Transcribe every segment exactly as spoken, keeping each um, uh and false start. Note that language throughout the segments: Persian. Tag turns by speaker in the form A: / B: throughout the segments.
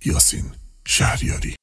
A: یاسین شهریاری.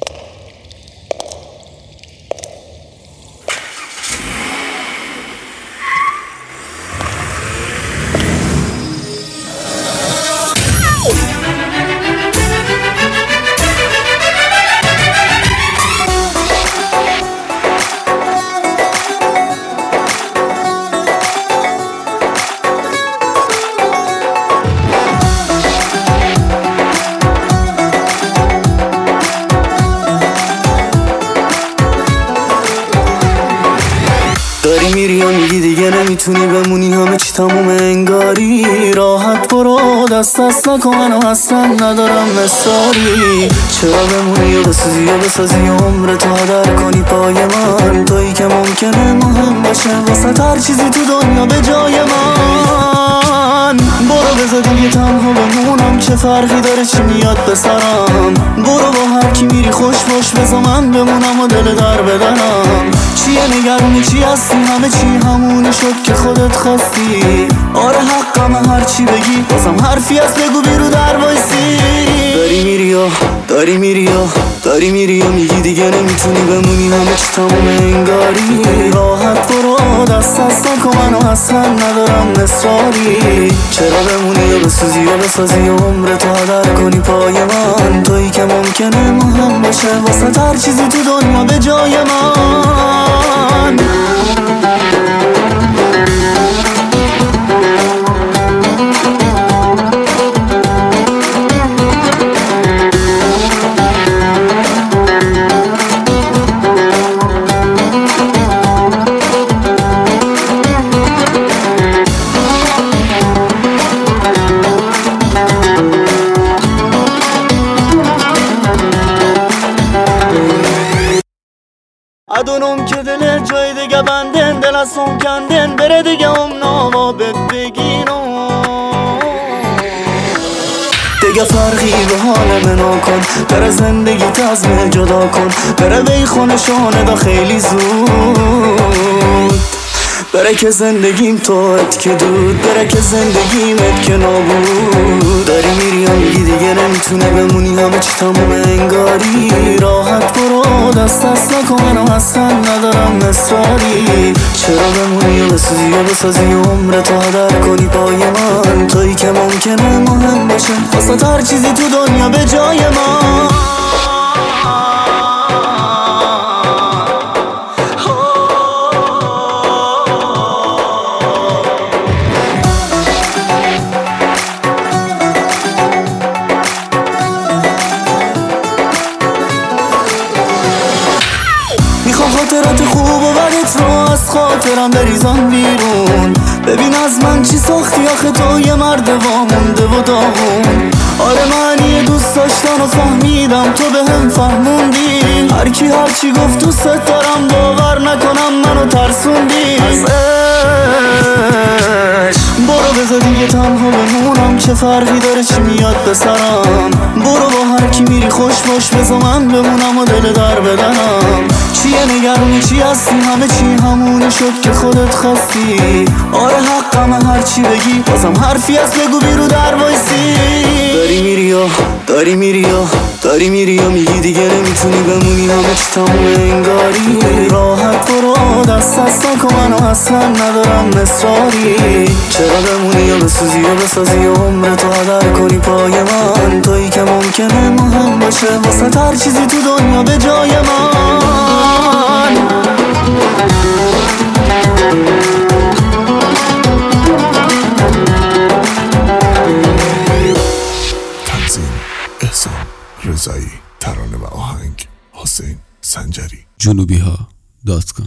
B: داری میری یا میگی دیگه نمیتونی بمونی، همه چی تموم انگاری. راحت برو دست دست نکن، منو اصلا ندارم مصاری. چرا بمونی یا بسازی یا بسازی عمرتو هدر کنی پای من؟ تویی که ممکنه مهم باشه واسه هر چیزی تو دنیا به جای من. برو بذار دیگه تنها بمونم، چه فرقی داره چی میاد به سرم. برو با هر کی میری خوش باش، بذار من بمونم و دل در بدنم. چیه نگرانی چی هستی، همه چی همونی شد که خودت خواستی. آره حقم هر چی بگی، بازم حرفی از بگو بیرو در وایسی. داری میری یا داری میری یا داری میری یا میگی دیگه نمیتونی بمونی، همه چی تموم انگاری. راحت برو دست دست نکن، منو اصلا ندارم مصاری. چرا بمونی یا بسازی یا بسازی عمرتو هدر کنی پای من؟ تویی که ممکنه مهم باشه واسه هر چیزی تو دنیا به جای من. ادونم که دل جای دیگه بندن، دل از هم کندن بره دیگه هم ناما بد بگینم. دیگه فرقی به حال منو کن، بره زندگی تزمه جدا کن. بره بی خونشانه دا خیلی زود، بره که زندگیم توت که دود، بره که زندگیمت که نابود. داری میری یا میگی دیگه نمیتونه بمونی، همه چی تموم انگاری. راحت برو دست دست نکن، منو اصلا ندارم مصاری. چرا بمونی یا بسازی یا بسازی عمرتو هدر کنی پای من؟ تویی که ممکنه مهم باشه واسه هر چیزی تو دنیا به جای من. میخوام خاطرات خوب و بدت رو از خاطرم بریزم بیرون. ببین از من چی ساختی آخه، تو یه مرد وامونده و داغون. آره معنی دوست داشتن و فهمیدم، تو به هم فهموندی. هر کی هر چی گفت دوست دارم، باور نکنم منو ترسوندی از عشق. برو بذار دیگه تنها بمونم، چه فرقی داره چی میاد به سرم. برو با هر کی میری خوش باش، بذار من بمونم و دل در بدنم. چیه نگرانی چی هستی، همه چی همونی شد که خودت خواستی. آره حقم هر چی بگی، بازم حرفی از بگو بیرو در وایسی. داری میری یا داری میری یا داری میری یا میگی دیگه نمیتونی بمونی، همه چی تموم انگاری. راحت برو دست دست نکن، منو اصلا ندارم مصاری. چرا بمونی یا بسازی یا بسازی عمرتو هدر کنی پای من؟ تویی که ممکنه مهم باشه واسه هر چیزی تو دنیا به جای من.
A: تنظیم احسان رضایی، ترانه و آهنگ حسین سنجری.
C: جنوبی ها دات کام